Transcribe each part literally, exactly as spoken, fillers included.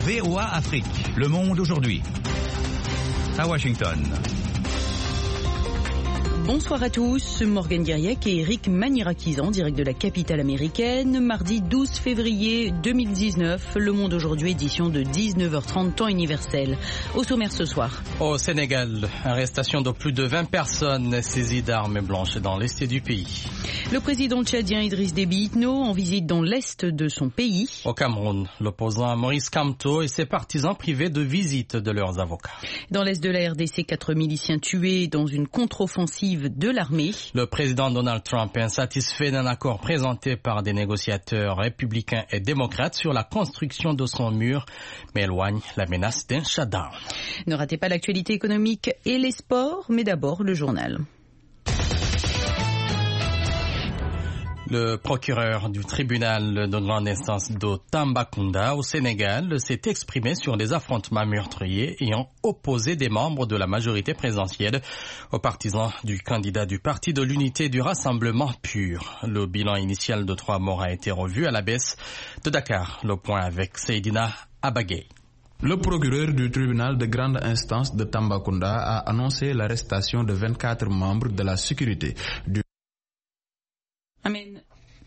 V O A Afrique, Le Monde aujourd'hui. À Washington. Bonsoir à tous, Morgane Guiriec et Eric Manirakizan, direct de la capitale américaine. Mardi douze février deux mille dix-neuf, Le Monde aujourd'hui, édition de dix-neuf heures trente, temps universel. Au sommaire ce soir. Au Sénégal, arrestation de plus de vingt personnes saisies d'armes blanches dans l'est du pays. Le président tchadien Idriss Déby Itno en visite dans l'est de son pays. Au Cameroun, l'opposant Maurice Kamto et ses partisans privés de visite de leurs avocats. Dans l'est de la R D C, quatre miliciens tués dans une contre-offensive de l'armée. Le président Donald Trump est insatisfait d'un accord présenté par des négociateurs républicains et démocrates sur la construction de son mur, mais éloigne la menace d'un shutdown. Ne ratez pas l'actualité économique et les sports, mais d'abord le journal. Le procureur du tribunal de grande instance de Tambacounda au Sénégal s'est exprimé sur les affrontements meurtriers ayant opposé des membres de la majorité présidentielle aux partisans du candidat du Parti de l'Unité du Rassemblement Pur. Le bilan initial de trois morts a été revu à la baisse de Dakar. Le point avec Seydina Abagay. Le procureur du tribunal de grande instance de Tambacounda a annoncé l'arrestation de vingt-quatre membres de la sécurité du Amen.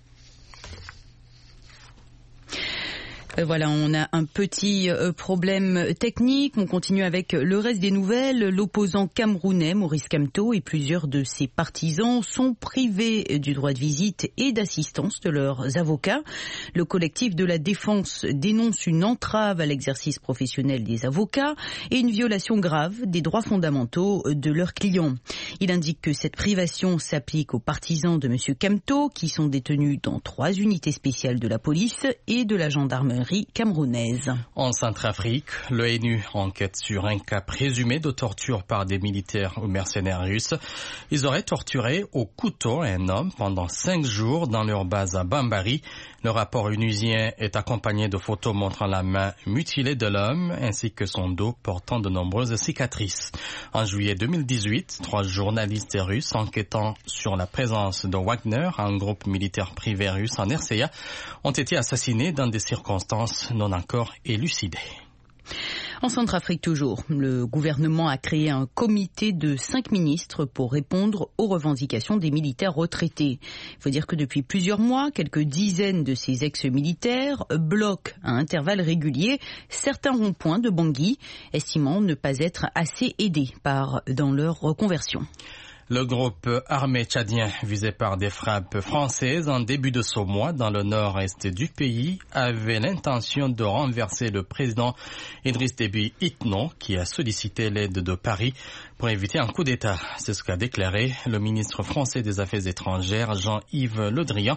Voilà, on a un petit problème technique. On continue avec le reste des nouvelles. L'opposant camerounais Maurice Kamto et plusieurs de ses partisans sont privés du droit de visite et d'assistance de leurs avocats. Le collectif de la défense dénonce une entrave à l'exercice professionnel des avocats et une violation grave des droits fondamentaux de leurs clients. Il indique que cette privation s'applique aux partisans de M. Kamto qui sont détenus dans trois unités spéciales de la police et de la gendarmerie camerounaise. En Centrafrique, l'ONU enquête sur un cas présumé de torture par des militaires ou mercenaires russes. Ils auraient torturé au couteau un homme pendant cinq jours dans leur base à Bambari. Le rapport onusien est accompagné de photos montrant la main mutilée de l'homme ainsi que son dos portant de nombreuses cicatrices. En juillet deux mille dix-huit, trois journalistes russes enquêtant sur la présence de Wagner, un groupe militaire privé russe en R C A, ont été assassinés dans des circonstances non encore élucidées. En Centrafrique toujours, le gouvernement a créé un comité de cinq ministres pour répondre aux revendications des militaires retraités. Il faut dire que depuis plusieurs mois, quelques dizaines de ces ex-militaires bloquent à intervalles réguliers certains ronds-points de Bangui, estimant ne pas être assez aidés par, dans leur reconversion. Le groupe armé tchadien visé par des frappes françaises en début de ce mois dans le nord-est du pays avait l'intention de renverser le président Idriss Déby Itno qui a sollicité l'aide de Paris pour éviter un coup d'État. C'est ce qu'a déclaré le ministre français des Affaires étrangères Jean-Yves Le Drian.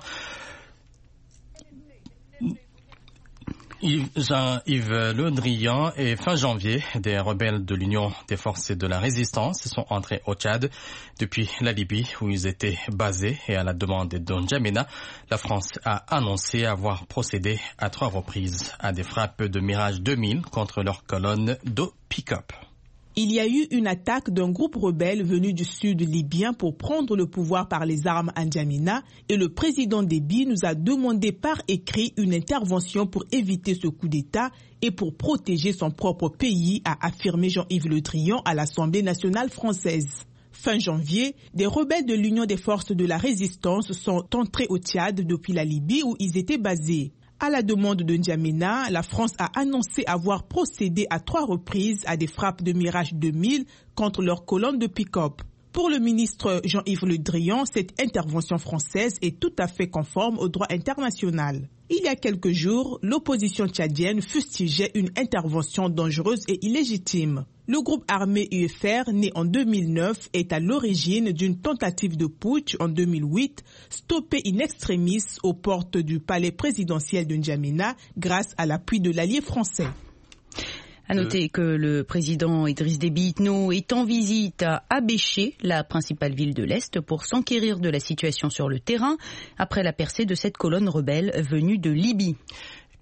Jean-Yves Le Drian et fin janvier, des rebelles de l'Union des forces de la résistance sont entrés au Tchad depuis la Libye où ils étaient basés et à la demande de N'Djamena, la France a annoncé avoir procédé à trois reprises à des frappes de Mirage deux mille contre leur colonne de pick-up. Il y a eu une attaque d'un groupe rebelle venu du sud libyen pour prendre le pouvoir par les armes à N'Djamena et le président Déby nous a demandé par écrit une intervention pour éviter ce coup d'État et pour protéger son propre pays, a affirmé Jean-Yves Le Drian à l'Assemblée nationale française. Fin janvier, des rebelles de l'Union des forces de la résistance sont entrés au Tchad depuis la Libye où ils étaient basés. À la demande de N'Djamena, la France a annoncé avoir procédé à trois reprises à des frappes de Mirage deux mille contre leur colonne de pick-up. Pour le ministre Jean-Yves Le Drian, cette intervention française est tout à fait conforme au droit international. Il y a quelques jours, l'opposition tchadienne fustigeait une intervention dangereuse et illégitime. Le groupe armé U F R, né en deux mille neuf, est à l'origine d'une tentative de putsch en deux mille huit, stoppée in extremis aux portes du palais présidentiel de N'Djamena grâce à l'appui de l'allié français. À noter que le président Idriss Déby Itno est en visite à Abéché, la principale ville de l'Est, pour s'enquérir de la situation sur le terrain après la percée de cette colonne rebelle venue de Libye.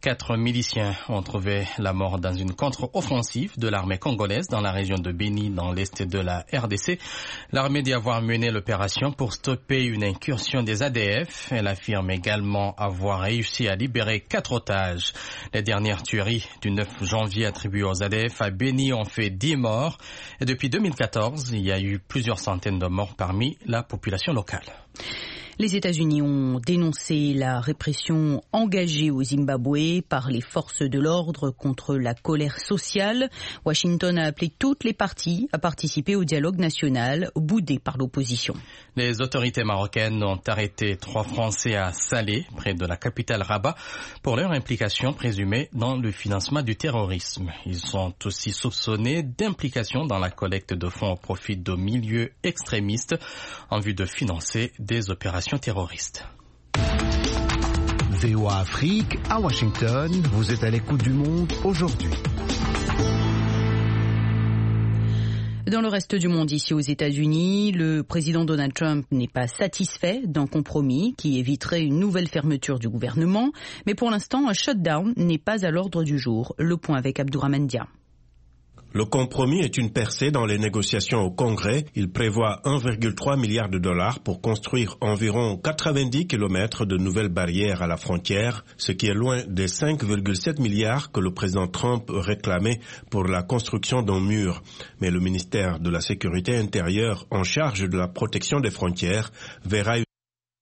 Quatre miliciens ont trouvé la mort dans une contre-offensive de l'armée congolaise dans la région de Béni, dans l'est de la R D C. L'armée dit avoir mené l'opération pour stopper une incursion des A D F. Elle affirme également avoir réussi à libérer quatre otages. Les dernières tueries du neuf janvier attribuées aux A D F à Béni ont fait dix morts. Et depuis deux mille quatorze, il y a eu plusieurs centaines de morts parmi la population locale. Les États-Unis ont dénoncé la répression engagée au Zimbabwe par les forces de l'ordre contre la colère sociale. Washington a appelé toutes les parties à participer au dialogue national, boudé par l'opposition. Les autorités marocaines ont arrêté trois Français à Salé, près de la capitale Rabat, pour leur implication présumée dans le financement du terrorisme. Ils sont aussi soupçonnés d'implication dans la collecte de fonds au profit de milieux extrémistes en vue de financer des opérations terroristes. V O A Afrique, à Washington, vous êtes à l'écoute du monde aujourd'hui. Dans le reste du monde, ici aux États-Unis, le président Donald Trump n'est pas satisfait d'un compromis qui éviterait une nouvelle fermeture du gouvernement. Mais pour l'instant, un shutdown n'est pas à l'ordre du jour. Le point avec Abdourahmane Dia. Le compromis est une percée dans les négociations au Congrès. Il prévoit un virgule trois milliard de dollars pour construire environ quatre-vingt-dix kilomètres de nouvelles barrières à la frontière, ce qui est loin des cinq virgule sept milliards que le président Trump réclamait pour la construction d'un mur. Mais le ministère de la Sécurité intérieure, en charge de la protection des frontières, verra une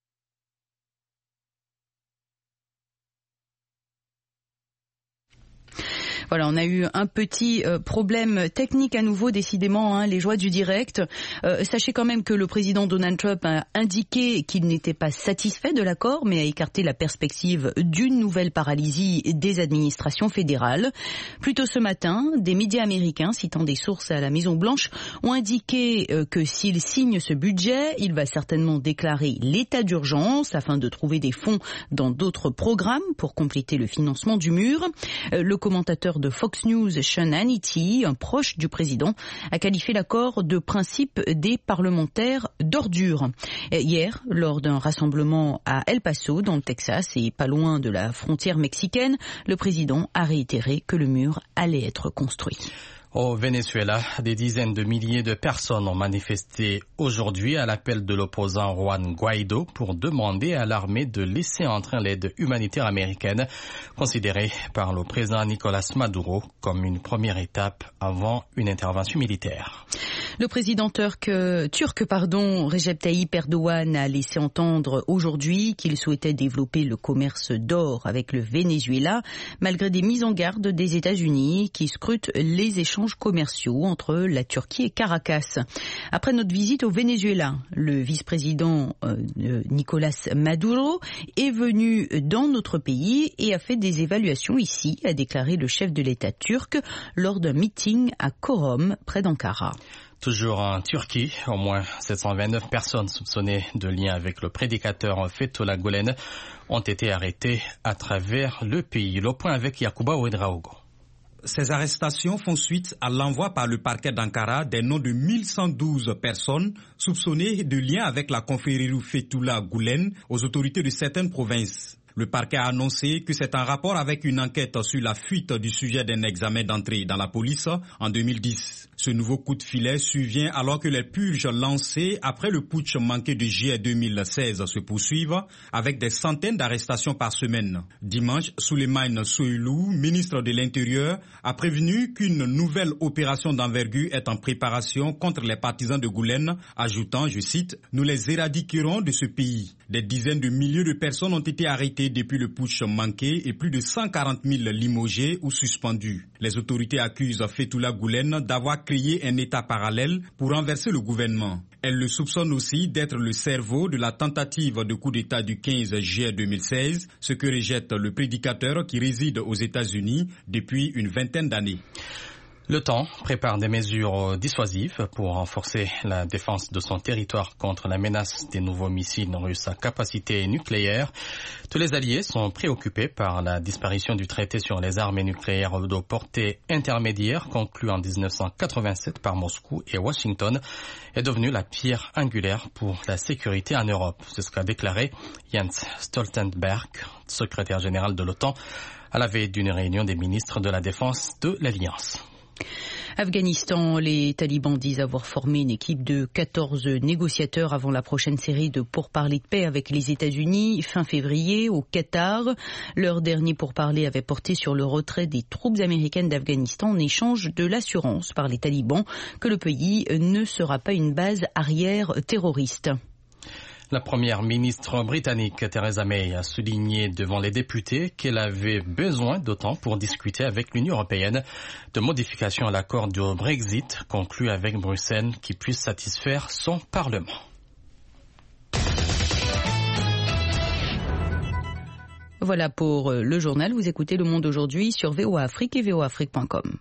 Voilà, on a eu un petit euh, problème technique à nouveau, décidément, hein, les joies du direct. Euh, sachez quand même que le président Donald Trump a indiqué qu'il n'était pas satisfait de l'accord, mais a écarté la perspective d'une nouvelle paralysie des administrations fédérales. Plus tôt ce matin, des médias américains, citant des sources à la Maison-Blanche, ont indiqué euh, que s'il signe ce budget, il va certainement déclarer l'état d'urgence afin de trouver des fonds dans d'autres programmes pour compléter le financement du mur. Euh, le commentateur de Fox News, Sean Hannity, un proche du président, a qualifié l'accord de principe des parlementaires d'ordure. Hier, lors d'un rassemblement à El Paso, dans le Texas, et pas loin de la frontière mexicaine, le président a réitéré que le mur allait être construit. Au Venezuela, des dizaines de milliers de personnes ont manifesté aujourd'hui à l'appel de l'opposant Juan Guaido pour demander à l'armée de laisser entrer l'aide humanitaire américaine, considérée par le président Nicolás Maduro comme une première étape avant une intervention militaire. Le président turc, turc pardon, Recep Tayyip Erdogan a laissé entendre aujourd'hui qu'il souhaitait développer le commerce d'or avec le Venezuela, malgré des mises en garde des États-Unis qui scrutent les échanges commerciaux entre la Turquie et Caracas. Après notre visite au Venezuela, le vice-président euh, Nicolás Maduro est venu dans notre pays et a fait des évaluations ici, a déclaré le chef de l'État turc lors d'un meeting à Çorum, près d'Ankara. Toujours en Turquie, au moins sept cent vingt-neuf personnes soupçonnées de lien avec le prédicateur Fethullah Gülen ont été arrêtées à travers le pays. Le point avec Yacouba Ouedraogo. Ces arrestations font suite à l'envoi par le parquet d'Ankara des noms de mille cent douze personnes soupçonnées de lien avec la confrérie Fethullah Gülen aux autorités de certaines provinces. Le parquet a annoncé que c'est en rapport avec une enquête sur la fuite du sujet d'un examen d'entrée dans la police en deux mille dix. Ce nouveau coup de filet survient alors que les purges lancées après le putsch manqué de juillet deux mille seize se poursuivent avec des centaines d'arrestations par semaine. Dimanche, Souleymane Soylu, ministre de l'Intérieur, a prévenu qu'une nouvelle opération d'envergure est en préparation contre les partisans de Gülen, ajoutant, je cite, « Nous les éradiquerons de ce pays ». Des dizaines de milliers de personnes ont été arrêtées depuis le putsch manqué et plus de cent quarante mille limogés ou suspendus. Les autorités accusent Fethullah Gülen d'avoir créé un État parallèle pour renverser le gouvernement. Elles le soupçonnent aussi d'être le cerveau de la tentative de coup d'État du quinze juillet deux mille seize, ce que rejette le prédicateur qui réside aux États-Unis depuis une vingtaine d'années. L'OTAN prépare des mesures dissuasives pour renforcer la défense de son territoire contre la menace des nouveaux missiles russes à capacité nucléaire. Tous les alliés sont préoccupés par la disparition du traité sur les armes nucléaires de portée intermédiaire conclu en dix-neuf cent quatre-vingt-sept par Moscou et Washington est devenu la pierre angulaire pour la sécurité en Europe. C'est ce qu'a déclaré Jens Stoltenberg, secrétaire général de l'OTAN, à la veille d'une réunion des ministres de la Défense de l'Alliance. Afghanistan, les talibans disent avoir formé une équipe de quatorze négociateurs avant la prochaine série de pourparlers de paix avec les États-Unis fin février au Qatar. Leur dernier pourparler avait porté sur le retrait des troupes américaines d'Afghanistan en échange de l'assurance par les talibans que le pays ne sera pas une base arrière terroriste. La première ministre britannique Theresa May a souligné devant les députés qu'elle avait besoin de temps pour discuter avec l'Union européenne de modifications à l'accord du Brexit conclu avec Bruxelles qui puisse satisfaire son Parlement. Voilà pour le journal. Vous écoutez Le Monde aujourd'hui sur V O A Afrique et V O A Afrique point com.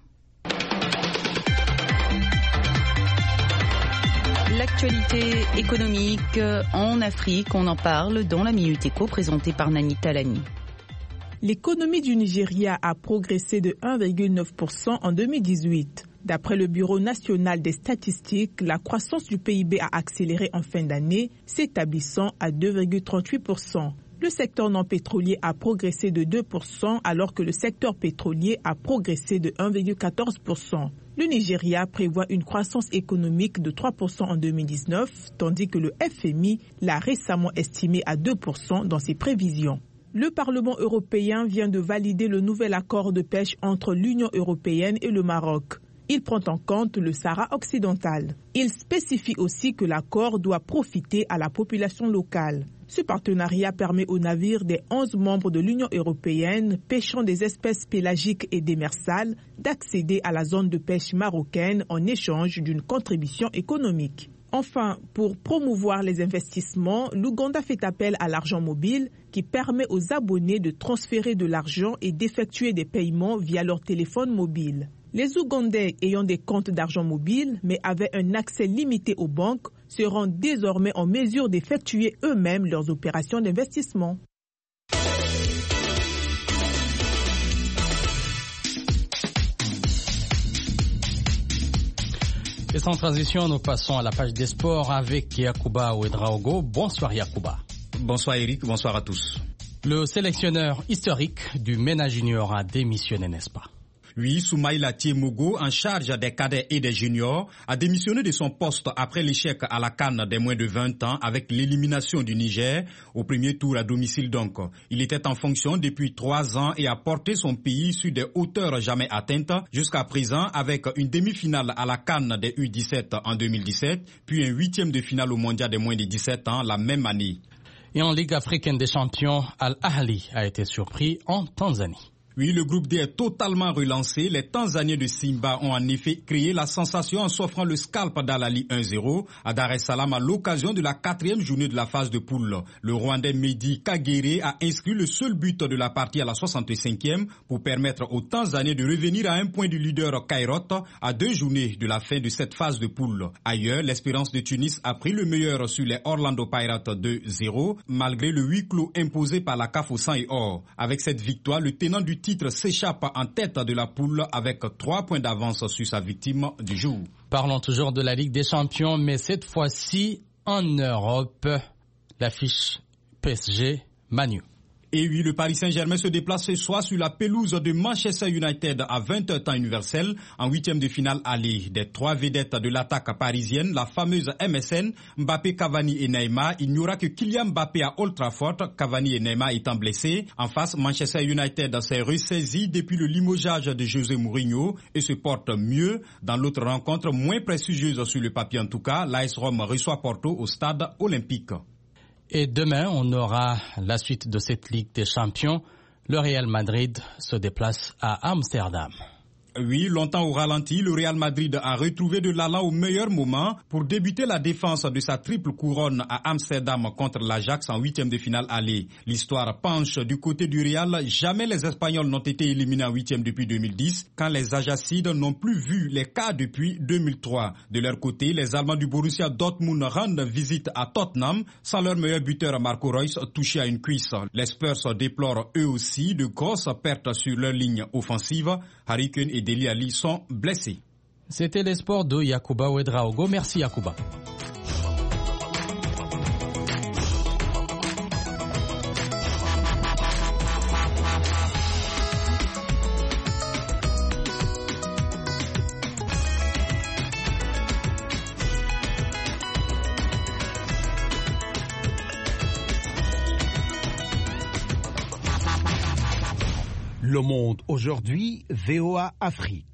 L'actualité économique en Afrique, on en parle dans la Minute Éco présentée par Nani Talani. L'économie du Nigeria a progressé de un virgule neuf pour cent en deux mille dix-huit. D'après le Bureau national des statistiques, la croissance du P I B a accéléré en fin d'année, s'établissant à deux virgule trente-huit pour cent. Le secteur non pétrolier a progressé de deux pour cent alors que le secteur pétrolier a progressé de un virgule quatorze pour cent. Le Nigeria prévoit une croissance économique de trois pour cent en deux mille dix-neuf, tandis que le F M I l'a récemment estimé à deux pour cent dans ses prévisions. Le Parlement européen vient de valider le nouvel accord de pêche entre l'Union européenne et le Maroc. Il prend en compte le Sahara occidental. Il spécifie aussi que l'accord doit profiter à la population locale. Ce partenariat permet aux navires des onze membres de l'Union européenne pêchant des espèces pélagiques et démersales d'accéder à la zone de pêche marocaine en échange d'une contribution économique. Enfin, pour promouvoir les investissements, l'Ouganda fait appel à l'argent mobile qui permet aux abonnés de transférer de l'argent et d'effectuer des paiements via leur téléphone mobile. Les Ougandais ayant des comptes d'argent mobile mais avaient un accès limité aux banques seront désormais en mesure d'effectuer eux-mêmes leurs opérations d'investissement. Et sans transition, nous passons à la page des sports avec Yacouba Ouedraogo. Bonsoir Yacouba. Bonsoir Eric, bonsoir à tous. Le sélectionneur historique du MENA Junior a démissionné, n'est-ce pas? Oui, Soumaïla Tiemogo, en charge des cadets et des juniors, a démissionné de son poste après l'échec à la CAN des moins de vingt ans avec l'élimination du Niger au premier tour à domicile donc. Il était en fonction depuis trois ans et a porté son pays sur des hauteurs jamais atteintes jusqu'à présent avec une demi-finale à la CAN des U dix-sept en deux mille dix-sept, puis un huitième de finale au mondial des moins de dix-sept ans la même année. Et en Ligue africaine des champions, Al-Ahli a été surpris en Tanzanie. Oui, le groupe D est totalement relancé. Les Tanzaniens de Simba ont en effet créé la sensation en s'offrant le scalp d'Al-Ahli un zéro à Dar es Salaam à l'occasion de la quatrième journée de la phase de poule. Le Rwandais Mehdi Kagere a inscrit le seul but de la partie à la soixante-cinquième pour permettre aux Tanzaniens de revenir à un point du leader Cairot à deux journées de la fin de cette phase de poule. Ailleurs, l'Espérance de Tunis a pris le meilleur sur les Orlando Pirates deux zéro malgré le huis clos imposé par la C A F au sang et or. Avec cette victoire, le tenant du titre s'échappe en tête de la poule avec trois points d'avance sur sa victime du jour. Parlons toujours de la Ligue des Champions, mais cette fois-ci en Europe, l'affiche P S G Manu. Et oui, le Paris Saint-Germain se déplace ce soir sur la pelouse de Manchester United à vingt heures temps universel en huitième de finale aller. Des trois vedettes de l'attaque parisienne, la fameuse M S N, Mbappé, Cavani et Neymar, il n'y aura que Kylian Mbappé à Old Trafford, Cavani et Neymar étant blessés. En face, Manchester United s'est ressaisi depuis le limogeage de José Mourinho et se porte mieux. Dans l'autre rencontre, moins prestigieuse sur le papier en tout cas, l'A S Rome reçoit Porto au stade olympique. Et demain, on aura la suite de cette Ligue des Champions. Le Real Madrid se déplace à Amsterdam. Oui, longtemps au ralenti, le Real Madrid a retrouvé de l'allant au meilleur moment pour débuter la défense de sa triple couronne à Amsterdam contre l'Ajax en huitième de finale aller. L'histoire penche du côté du Real. Jamais les Espagnols n'ont été éliminés en huitième depuis deux mille dix, quand les Ajacides n'ont plus vu les cas depuis deux mille trois. De leur côté, les Allemands du Borussia Dortmund rendent visite à Tottenham sans leur meilleur buteur Marco Reus touché à une cuisse. Les Spurs déplorent eux aussi de grosses pertes sur leur ligne offensive. Harry Kane et Dele Alli sont blessés. C'était les sports de Yacouba Ouedraogo. Merci Yacouba. Le Monde aujourd'hui, V O A Afrique.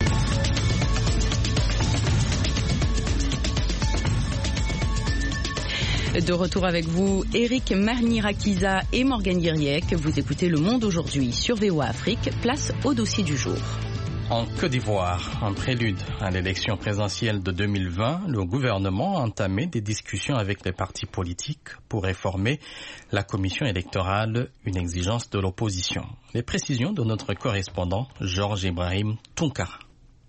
De retour avec vous, Eric Marnirakiza et Morgane Guiriec. Vous écoutez Le Monde aujourd'hui sur V O A Afrique. Place au dossier du jour. En Côte d'Ivoire, en prélude à l'élection présidentielle de deux mille vingt, le gouvernement a entamé des discussions avec les partis politiques pour réformer la commission électorale, une exigence de l'opposition. Les précisions de notre correspondant Georges Ibrahim Tounkara.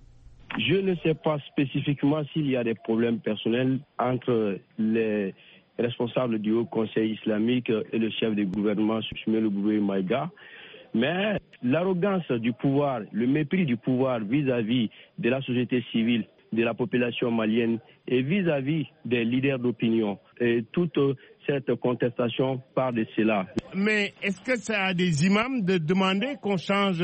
Je ne sais pas spécifiquement s'il y a des problèmes personnels entre les responsables du Haut Conseil islamique et le chef du gouvernement, Soumaïlou Boubaye Maïga. Mais l'arrogance du pouvoir, le mépris du pouvoir vis-à-vis de la société civile, de la population malienne et vis-à-vis des leaders d'opinion, et toute cette contestation part de cela. Mais est-ce que c'est à des imams de demander qu'on change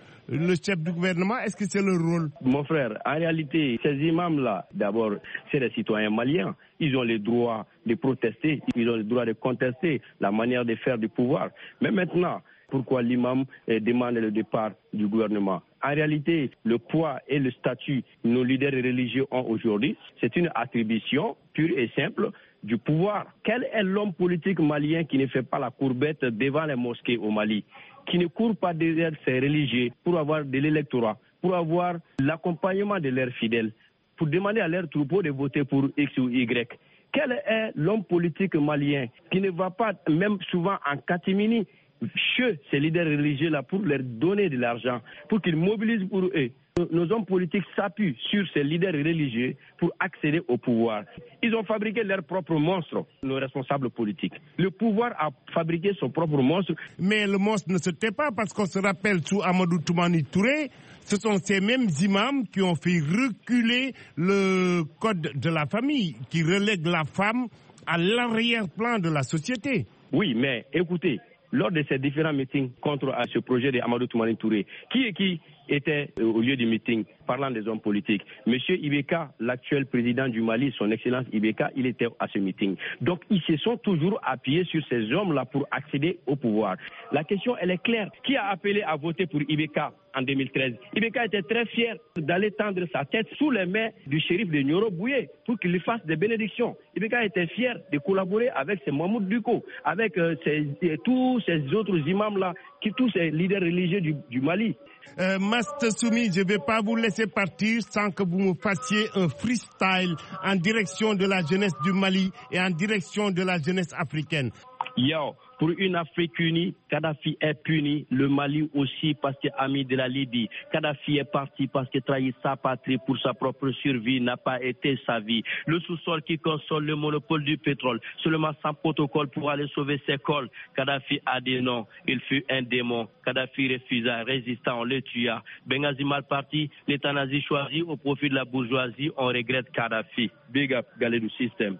le chef du gouvernement? Est-ce que c'est leur rôle? Mon frère, en réalité, ces imams-là, d'abord, c'est des citoyens maliens. Ils ont le droit de protester, ils ont le droit de contester la manière de faire du pouvoir. Mais maintenant, pourquoi l'imam demande le départ du gouvernement? En réalité, le poids et le statut que nos leaders religieux ont aujourd'hui, c'est une attribution pure et simple du pouvoir. Quel est l'homme politique malien qui ne fait pas la courbette devant les mosquées au Mali, qui ne court pas derrière ses religieux pour avoir de l'électorat, pour avoir l'accompagnement de leurs fidèles, pour demander à leurs troupeaux de voter pour X ou Y? Quel est l'homme politique malien qui ne va pas, même souvent en catimini, chez ces leaders religieux-là pour leur donner de l'argent, pour qu'ils mobilisent pour eux? Nos hommes politiques s'appuient sur ces leaders religieux pour accéder au pouvoir. Ils ont fabriqué leur propre monstre, nos responsables politiques. Le pouvoir a fabriqué son propre monstre. Mais le monstre ne se tait pas, parce qu'on se rappelle sous Amadou Toumani Touré, ce sont ces mêmes imams qui ont fait reculer le code de la famille, qui relègue la femme à l'arrière-plan de la société. Oui, mais écoutez, lors de ces différents meetings contre ce projet de Amadou Toumani Touré, qui est qui était au lieu du meeting, parlant des hommes politiques? Monsieur Ibeka, l'actuel président du Mali, son excellence Ibeka, il était à ce meeting. Donc ils se sont toujours appuyés sur ces hommes-là pour accéder au pouvoir. La question, elle est claire. Qui a appelé à voter pour Ibeka en deux mille treize? Ibeka était très fier d'aller tendre sa tête sous les mains du shérif de Nioro Bouye pour qu'il lui fasse des bénédictions. Ibeka était fier de collaborer avec ces Mahmoud Duko, avec euh, ces, tous ces autres imams-là, qui, tous ces leaders religieux du, du Mali. Euh, Master Soumi, je ne vais pas vous laisser partir sans que vous me fassiez un freestyle en direction de la jeunesse du Mali et en direction de la jeunesse africaine. Yo, pour une Afrique unie, Kadhafi est puni, le Mali aussi parce qu'il est ami de la Libye. Kadhafi est parti parce qu'il trahit sa patrie pour sa propre survie, n'a pas été sa vie. Le sous-sol qui console le monopole du pétrole, seulement sans protocole pour aller sauver ses cols. Kadhafi a dit non, il fut un démon. Kadhafi refusa, résistant, on le tua. Benghazi mal parti, l'État nazi choisi au profit de la bourgeoisie, on regrette Kadhafi. Big up, Galedou System.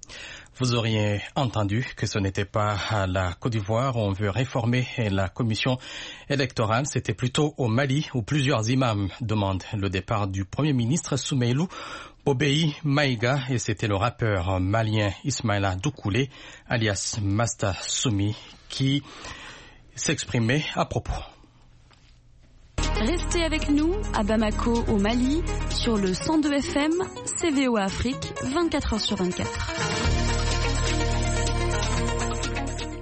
Vous auriez entendu que ce n'était pas à la Côte d'Ivoire où on veut réformer la commission électorale. C'était plutôt au Mali où plusieurs imams demandent le départ du Premier ministre Soumaïlou Boubaye Maïga. Et c'était le rappeur malien Ismaïla Doukoulé, alias Masta Soumi, qui s'exprimait à propos. Restez avec nous à Bamako au Mali sur le cent deux F M, C V O Afrique, vingt-quatre heures sur vingt-quatre.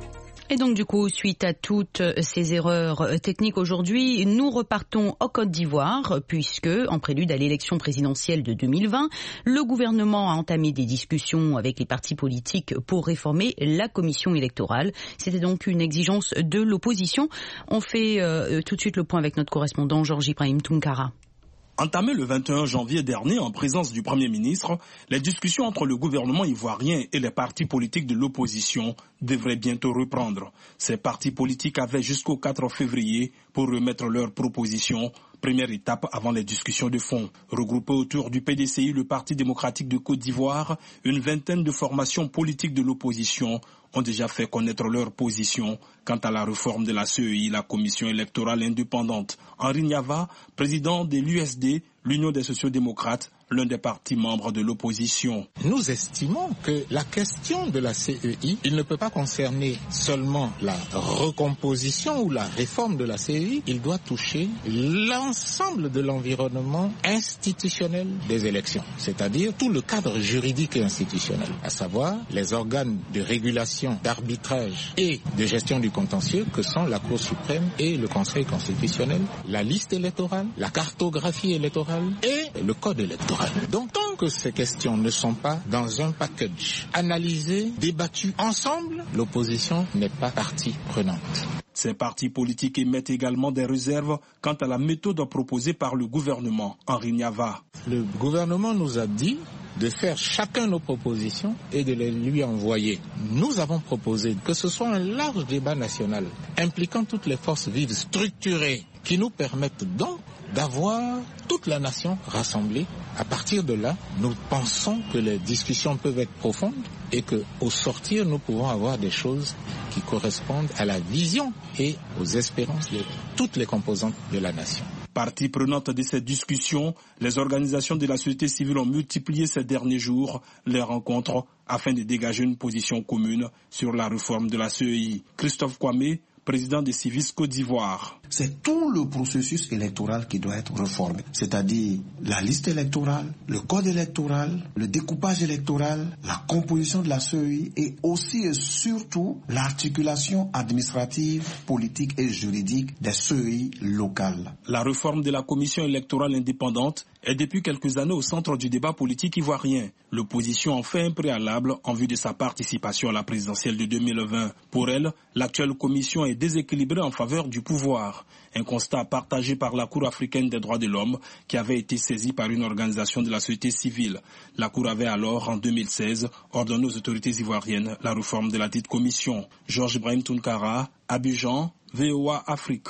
Et donc du coup, suite à toutes ces erreurs techniques aujourd'hui, nous repartons en Côte d'Ivoire puisque, en prélude à l'élection présidentielle de deux mille vingt, le gouvernement a entamé des discussions avec les partis politiques pour réformer la commission électorale. C'était donc une exigence de l'opposition. On fait euh, tout de suite le point avec notre correspondant Georges Ibrahim Tunkara. Entamé le vingt et un janvier dernier en présence du Premier ministre, les discussions entre le gouvernement ivoirien et les partis politiques de l'opposition devraient bientôt reprendre. Ces partis politiques avaient jusqu'au quatre février pour remettre leurs propositions, première étape avant les discussions de fond. Regroupés autour du P D C I, le Parti démocratique de Côte d'Ivoire, une vingtaine de formations politiques de l'opposition ont déjà fait connaître leur position quant à la réforme de la C E I, la commission électorale indépendante. Henri Niava, président de l'U S D, l'Union des sociaux-démocrates, l'un des partis membres de l'opposition. Nous estimons que la question de la C E I, il ne peut pas concerner seulement la recomposition ou la réforme de la C E I, il doit toucher l'ensemble de l'environnement institutionnel des élections, c'est-à-dire tout le cadre juridique et institutionnel, à savoir les organes de régulation, d'arbitrage et de gestion du contentieux que sont la Cour suprême et le Conseil constitutionnel, la liste électorale, la cartographie électorale et le code électoral. Donc, tant que ces questions ne sont pas dans un package analysé, débattu ensemble, l'opposition n'est pas partie prenante. Ces partis politiques émettent également des réserves quant à la méthode proposée par le gouvernement. Henri Niava. Le gouvernement nous a dit de faire chacun nos propositions et de les lui envoyer. Nous avons proposé que ce soit un large débat national impliquant toutes les forces vives structurées qui nous permettent donc d'avoir toute la nation rassemblée. À partir de là, nous pensons que les discussions peuvent être profondes et qu'au sortir, nous pouvons avoir des choses qui correspondent à la vision et aux espérances de toutes les composantes de la nation. Partie prenante de cette discussion, les organisations de la société civile ont multiplié ces derniers jours les rencontres afin de dégager une position commune sur la réforme de la C E I. Christophe Kwame, président de Civis Côte d'Ivoire. C'est tout le processus électoral qui doit être réformé, c'est-à-dire la liste électorale, le code électoral, le découpage électoral, la composition de la C E I et aussi et surtout l'articulation administrative, politique et juridique des C E I locales. La réforme de la commission électorale indépendante est depuis quelques années au centre du débat politique ivoirien. L'opposition en fait un préalable en vue de sa participation à la présidentielle de deux mille vingt. Pour elle, l'actuelle commission est déséquilibrée en faveur du pouvoir. Un constat partagé par la Cour africaine des droits de l'homme qui avait été saisie par une organisation de la société civile. La Cour avait alors, en deux mille seize, ordonné aux autorités ivoiriennes la réforme de la dite commission. Georges Ibrahim Tunkara, Abidjan, V O A Afrique.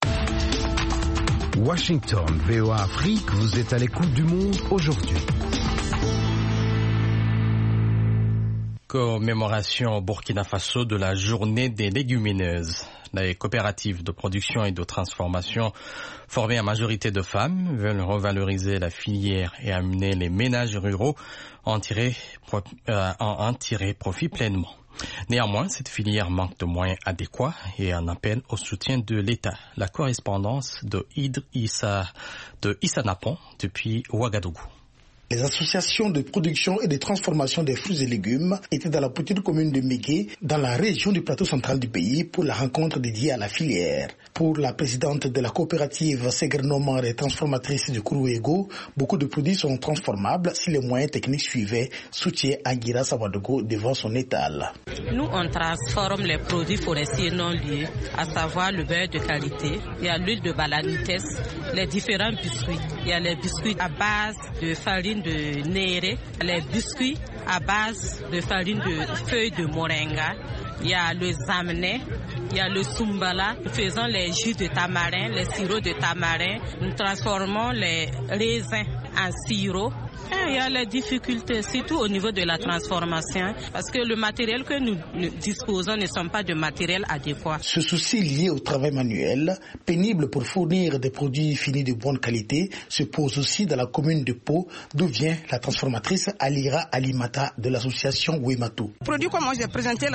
Washington, V O A Afrique, vous êtes à l'écoute du monde aujourd'hui. Commémoration au Burkina Faso de la journée des légumineuses. Les coopératives de production et de transformation formées en majorité de femmes veulent revaloriser la filière et amener les ménages ruraux à en tirer, euh, à en tirer profit pleinement. Néanmoins, cette filière manque de moyens adéquats et en appelle au soutien de l'État. La correspondance de Idr Issa, de Issa Napon depuis Ouagadougou. Les associations de production et de transformation des fruits et légumes étaient dans la petite commune de Mégué, dans la région du plateau central du pays, pour la rencontre dédiée à la filière. Pour la présidente de la coopérative Ségrenomar et transformatrice du Kourouégo, beaucoup de produits sont transformables si les moyens techniques suivaient, soutient Aguira Sawadogo devant son étal. Nous, on transforme les produits forestiers non liés, à savoir le beurre de qualité, il y a l'huile de balanites, les différents biscuits. Il y a les biscuits à base de farine de néré, les biscuits à base de farine de feuilles de moringa, il y a le zamené, il y a le sumbala. Nous faisons les jus de tamarin, les sirops de tamarin. Nous transformons les raisins en sirop. Et il y a les difficultés, surtout au niveau de la transformation, parce que le matériel que nous disposons ne sont pas de matériel adéquat. Ce souci lié au travail manuel, pénible pour fournir des produits finis de bonne qualité, se pose aussi dans la commune de Pau, d'où vient la transformatrice Alira Alimata de l'association Wemato. Le produit comme moi j'ai présenté là, c'est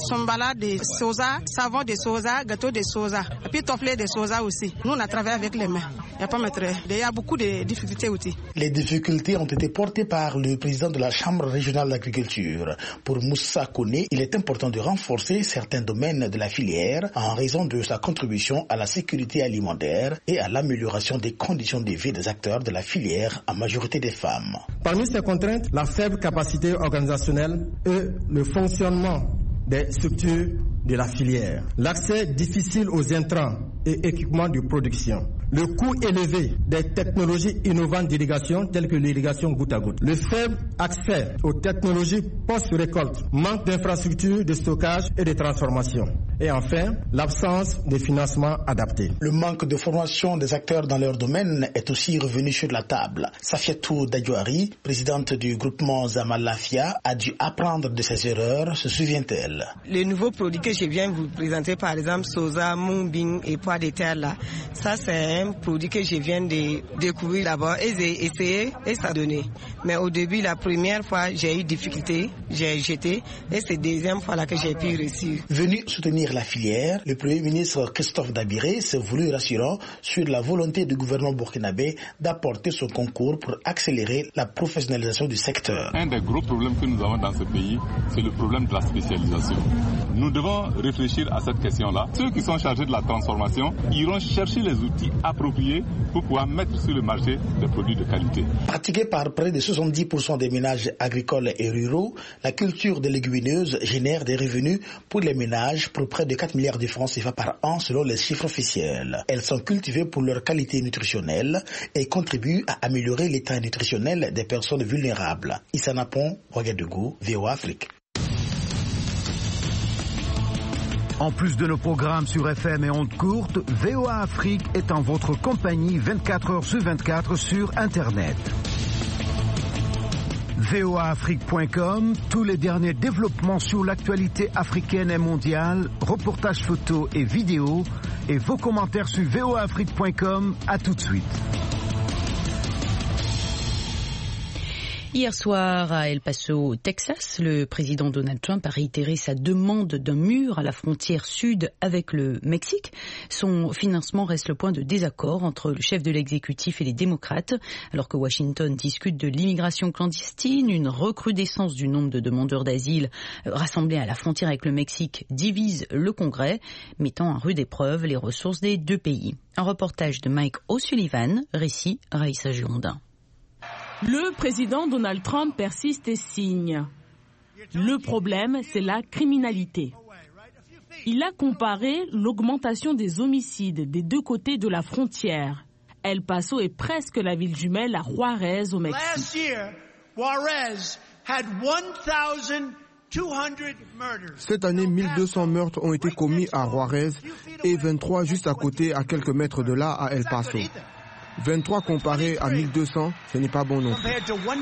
sombala de soja, savon de soja, gâteau de soja, et puis tofflé de soja aussi. Nous, on a travaillé avec les mains. Il n'y a pas mettre. Il y a beaucoup de difficultés aussi. Les difficultés ont été portées par le président de la Chambre régionale d'agriculture. Pour Moussa Koné, il est important de renforcer certains domaines de la filière en raison de sa contribution à la sécurité alimentaire et à l'amélioration des conditions de vie des acteurs de la filière, en majorité des femmes. Parmi ces contraintes, la faible capacité organisationnelle et le fonctionnement des structures de la filière, l'accès difficile aux intrants et équipements de production, le coût élevé des technologies innovantes d'irrigation telles que l'irrigation goutte à goutte, le faible accès aux technologies post-récolte, manque d'infrastructures de stockage et de transformation, et enfin l'absence de financement adapté. Le manque de formation des acteurs dans leur domaine est aussi revenu sur la table. Safiatou Dadjouari, présidente du groupement Zamalafia, a dû apprendre de ses erreurs, se souvient-elle. Les nouveaux produits que je viens vous présenter, par exemple soja, moubing et pois de terre là, ça c'est un produit que je viens de découvrir d'abord et j'ai essayé et ça a donné. Mais au début, la première fois, j'ai eu difficulté, j'ai jeté et c'est la deuxième fois là que j'ai pu réussir. Venu soutenir la filière, le Premier ministre Christophe Dabiré s'est voulu rassurant sur la volonté du gouvernement burkinabé d'apporter son concours pour accélérer la professionnalisation du secteur. Un des gros problèmes que nous avons dans ce pays, c'est le problème de la spécialisation. Nous devons réfléchir à cette question-là. Ceux qui sont chargés de la transformation iront chercher les outils appropriés pour pouvoir mettre sur le marché des produits de qualité. Pratiquée par près de soixante-dix pour cent des ménages agricoles et ruraux, la culture des légumineuses génère des revenus pour les ménages pour près de quatre milliards de francs C F A par an selon les chiffres officiels. Elles sont cultivées pour leur qualité nutritionnelle et contribuent à améliorer l'état nutritionnel des personnes vulnérables. Issa Napon, Ouagadougou, V O A Afrique. En plus de nos programmes sur F M et ondes courtes, V O A Afrique est en votre compagnie vingt-quatre heures sur vingt-quatre sur Internet. V O A Afrique point com, tous les derniers développements sur l'actualité africaine et mondiale, reportages photos et vidéos, et vos commentaires sur V O A Afrique point com. À tout de suite. Hier soir, à El Paso, Texas, le président Donald Trump a réitéré sa demande d'un mur à la frontière sud avec le Mexique. Son financement reste le point de désaccord entre le chef de l'exécutif et les démocrates, alors que Washington discute de l'immigration clandestine. Une recrudescence du nombre de demandeurs d'asile rassemblés à la frontière avec le Mexique divise le Congrès, mettant à rude épreuve les ressources des deux pays. Un reportage de Mike O'Sullivan, récit Raïssa Girondin. Le président Donald Trump persiste et signe. Le problème, c'est la criminalité. Il a comparé l'augmentation des homicides des deux côtés de la frontière. El Paso est presque la ville jumelle à Juarez au Mexique. Cette année, mille deux cents meurtres ont été commis à Juarez et vingt-trois juste à côté, à quelques mètres de là, à El Paso. vingt-trois comparé à mille deux cents, ce n'est pas bon non plus.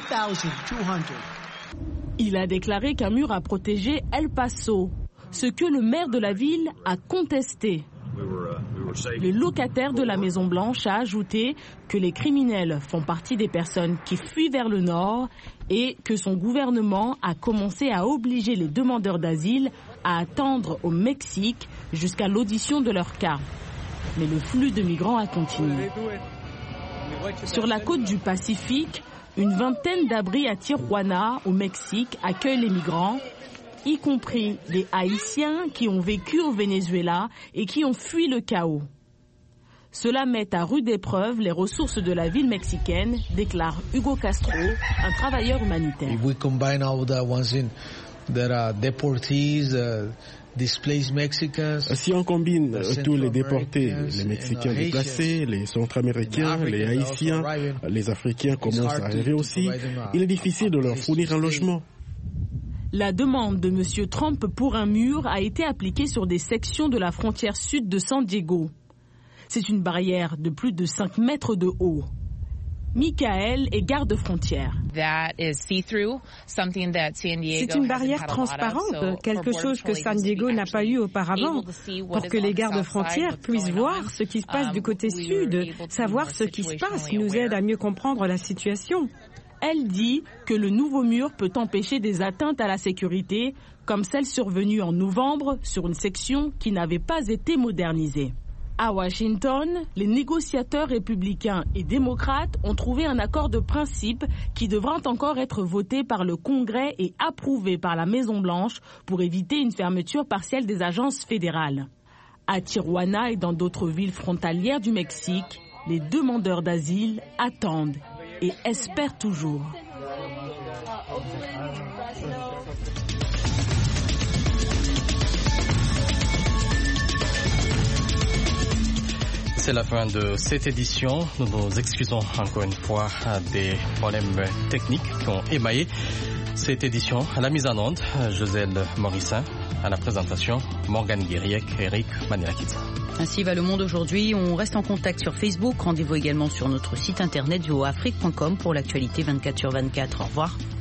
Il a déclaré qu'un mur a protégé El Paso, ce que le maire de la ville a contesté. Le locataire de la Maison Blanche a ajouté que les criminels font partie des personnes qui fuient vers le nord et que son gouvernement a commencé à obliger les demandeurs d'asile à attendre au Mexique jusqu'à l'audition de leur cas. Mais le flux de migrants a continué. Sur la côte du Pacifique, une vingtaine d'abris à Tijuana, au Mexique, accueillent les migrants, y compris des Haïtiens qui ont vécu au Venezuela et qui ont fui le chaos. Cela met à rude épreuve les ressources de la ville mexicaine, déclare Hugo Castro, un travailleur humanitaire. If we combine all the ones in that are deportees, uh, Si on combine tous les déportés, les Mexicains déplacés, les Centra-Américains, les Haïtiens, les Africains commencent à arriver aussi, il est difficile de leur fournir un logement. La demande de M. Trump pour un mur a été appliquée sur des sections de la frontière sud de San Diego. C'est une barrière de plus de cinq mètres de haut. Michael est garde-frontière. C'est une barrière transparente, quelque chose que San Diego n'a pas eu auparavant, pour que les gardes-frontières puissent voir ce qui se passe du côté sud, savoir ce qui se passe, nous aide à mieux comprendre la situation. Elle dit que le nouveau mur peut empêcher des atteintes à la sécurité, comme celle survenue en novembre sur une section qui n'avait pas été modernisée. À Washington, les négociateurs républicains et démocrates ont trouvé un accord de principe qui devra encore être voté par le Congrès et approuvé par la Maison-Blanche pour éviter une fermeture partielle des agences fédérales. À Tijuana et dans d'autres villes frontalières du Mexique, les demandeurs d'asile attendent et espèrent toujours. C'est la fin de cette édition. Nous nous excusons encore une fois des problèmes techniques qui ont émaillé cette édition. À la mise en onde, Joselle Morissin. À la présentation, Morgane Guériec et Eric Manilakidze. Ainsi va le monde aujourd'hui. On reste en contact sur Facebook. Rendez-vous également sur notre site internet v o a afrique point com pour l'actualité vingt-quatre sur vingt-quatre. Au revoir.